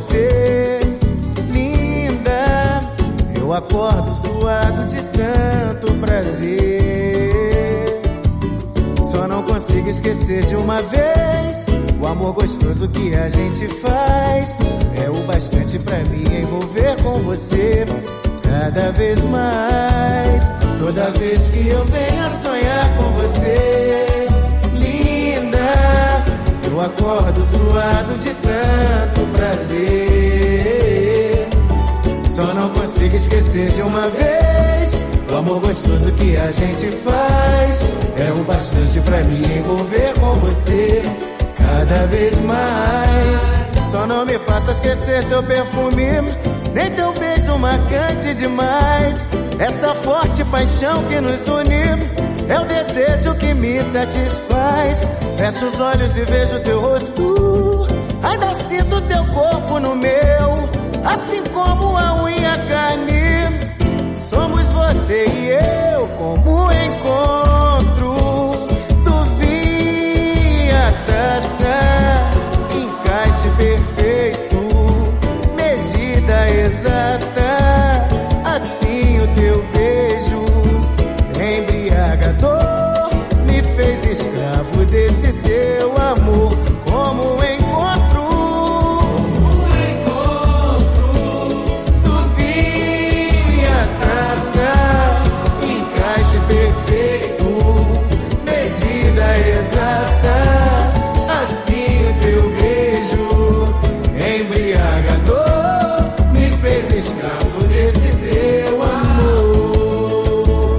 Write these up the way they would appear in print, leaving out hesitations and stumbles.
você, linda. Eu acordo suado de tanto prazer. Só não consigo esquecer de uma vez o amor gostoso que a gente faz. É o bastante pra me envolver com você cada vez mais. Toda vez que eu venho a sonhar com você, linda, eu acordo suado de tanto prazer. Só não consigo esquecer de uma vez o amor gostoso que a gente faz. É o bastante pra me envolver com você cada vez mais. Só não me faça esquecer teu perfume, nem teu beijo marcante demais. Essa forte paixão que nos une é o desejo que me satisfaz. Fecho os olhos e vejo teu rosto, ainda sinto teu corpo no meu, assim como a unha, a carne. Somos você e eu como encontro do vinho, a taça, encaixe perfeito, medida exata. Assim o teu beijo embriagador me fez escravo desse teu amor. Como encontro do vinho, a taça, encaixe perfeito, medida exata. Assim o teu beijo embriagador me fez escravo desse teu amor.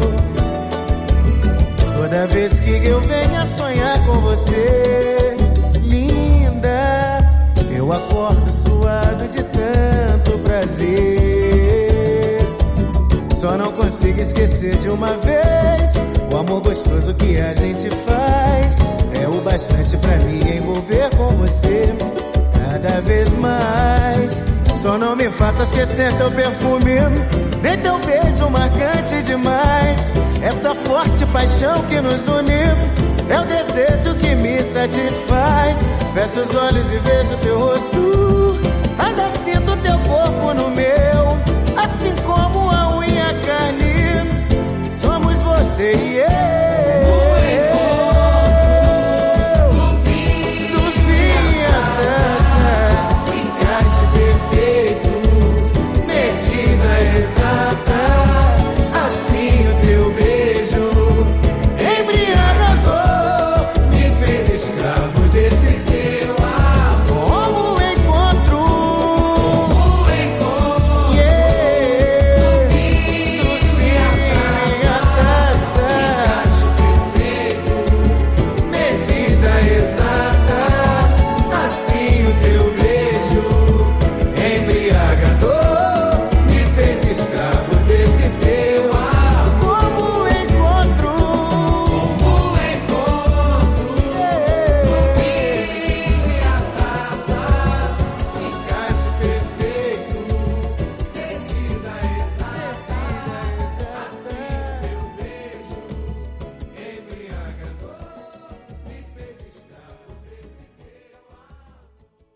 Toda vez que eu venho a sonhar com você, linda, eu acordo suado de tanto prazer. Só não consigo esquecer de uma vez o amor gostoso que a gente faz. É o bastante pra me envolver com você cada vez mais. Só não me faça esquecer teu perfume, nem teu beijo marcante demais. Essa forte paixão que nos une é o desejo que me satisfaz. Fecho os olhos e vejo teu rosto,